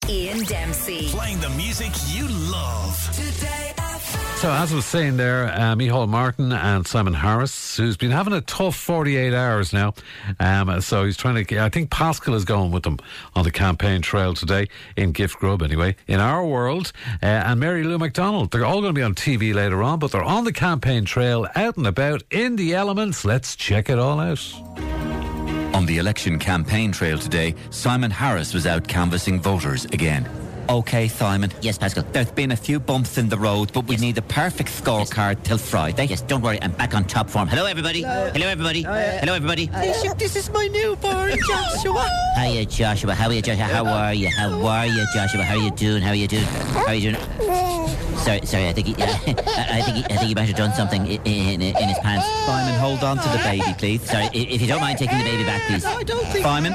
Ian Dempsey. Playing the music you love. Today So, as I was saying there, Micheál Martin and Simon Harris, who's been having a tough 48 hours now. So he's trying to, I think Pascal is going with them on the campaign trail today, in Gift Grub anyway, in Our World. And Mary Lou McDonald, they're all going to be on TV later on, but they're on the campaign trail, out and about, in the elements. Let's check it all out. On the election campaign trail today, Simon Harris was out canvassing voters again. OK, Simon. Yes, Pascal. There's been a few bumps in the road, but we need a perfect scorecard till Friday. Yes, don't worry, I'm back on top form. Hello, everybody. Hello, everybody. Hello, everybody. This is my newborn, Joshua. Hiya, Joshua. How are you, Joshua? How are you? How are you, Joshua? How are you doing? How are you doing? How are you doing? Sorry. I think he might have done something in his pants. Simon, hold on to the baby, please. Sorry, if you don't mind taking the baby back, please. I don't think Simon.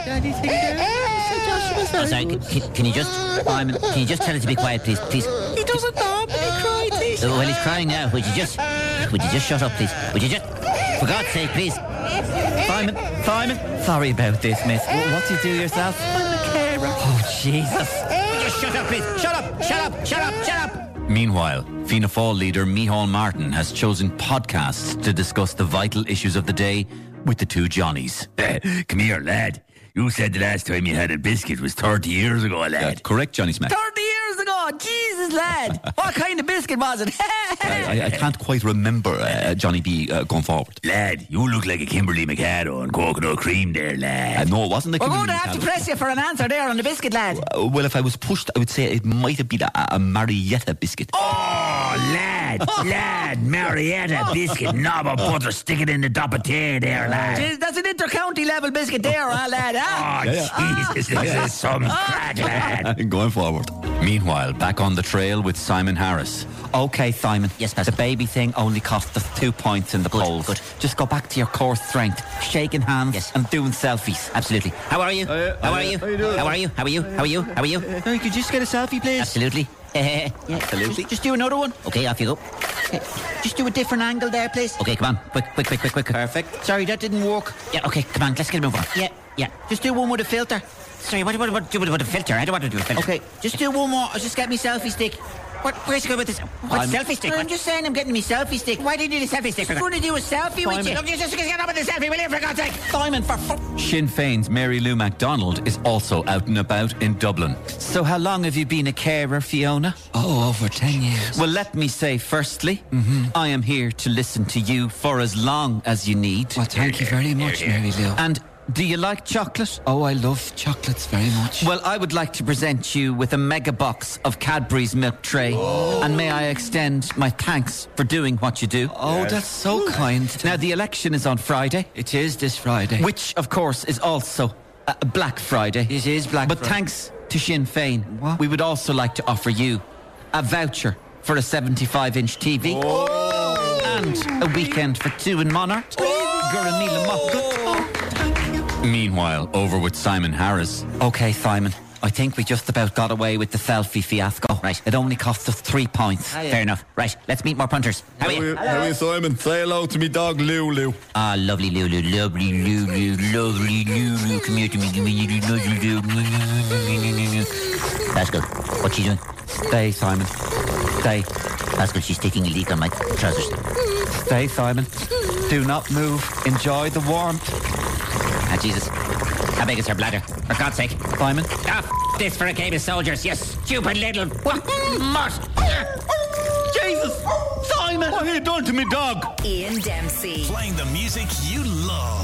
Joshua's Sorry, can you just, Simon? Can you just tell it to be quiet, please? Please. He doesn't normally cry, please. Well, he's crying now. Would you just shut up, please? Would you just, for God's sake, please? Simon. Sorry about this, miss. What do you do yourself? I'm a carer. Oh, Jesus. Would you shut up, please? Shut up. Meanwhile, Fianna Fáil leader Micheál Martin has chosen podcasts to discuss the vital issues of the day with the two Johnnies. Come here, lad. You said the last time you had a biscuit was 30 years ago, lad. Correct, Johnny Smack. 30 years ago? Jesus, lad. What kind of biscuit was it? I can't quite remember Johnny B going forward. Lad, you look like a Kimberly Mikado on coconut cream there, lad. No, it wasn't a We're Kimberly going to have to Mikado. press you for an answer there on the biscuit, lad. Well, if I was pushed, I would say it might have been a Marietta biscuit. Oh, lad, Marietta biscuit, knob of butter, stick it in the top of tea there, lad. Jeez, that's an inter-county level biscuit there, lad, huh? Oh, Jesus, this is some crack, lad. Going forward. Meanwhile, back on the trail with Simon Harris. OK, Simon. Yes, Pascal. The baby thing only cost us 2 points in the polls. Good. Just go back to your core strength, shaking hands and doing selfies. Absolutely. How are you? How are you? How are you? How are you? How are you? How are you? Could you just get a selfie, please? Absolutely. Yeah, Absolutely. Just do another one. Okay, off you go. Okay. Just do a different angle there, please. Okay, come on. Quick. Perfect. Sorry, that didn't work. Yeah, okay, come on, let's get a move on. Yeah. Just do one with a filter. Sorry, what do you do with a filter? I don't want to do a filter. Okay, just do one more. I'll just get me selfie stick. Where's it going with this? What selfie stick? I'm just saying I'm getting me selfie stick. Why do you need a selfie stick for that? I'm going to do a selfie with you. Look, you just get up with the selfie, will you, for God's sake? Simon, Sinn Féin's Mary Lou McDonald is also out and about in Dublin. So how long have you been a carer, Fiona? Oh, over 10 years. Well, let me say firstly, I am here to listen to you for as long as you need. Well, thank you very much, Mary Lou. And do you like chocolate? Oh, I love chocolates very much. Well, I would like to present you with a mega box of Cadbury's milk tray. And may I extend my thanks for doing what you do. Oh, that's so kind. Now, the election is on Friday. It is this Friday. Which, of course, is also Black Friday. It is Black But Friday. thanks to Sinn Féin, What? we would also like to offer you a voucher for a 75-inch TV. And a weekend for two in Monarch. Meanwhile, over with Simon Harris. OK, Simon, I think we just about got away with the selfie fiasco. Right. It only cost us 3 points. Fair enough. Right, let's meet more punters. How are you? How are you, Simon? Say hello to me dog, Lulu. Ah, lovely Lulu. Come here to me. Pascal, what's she doing? Stay, Simon. Stay. Pascal, she's taking a leak on my trousers. Stay, Simon. Do not move. Enjoy the warmth. Ah, Jesus. How big is her bladder? For God's sake. Simon. Ah, this for a game of soldiers, you stupid little mutt. Jesus! Simon! What have you done to me dog? Ian Dempsey. Playing the music you love.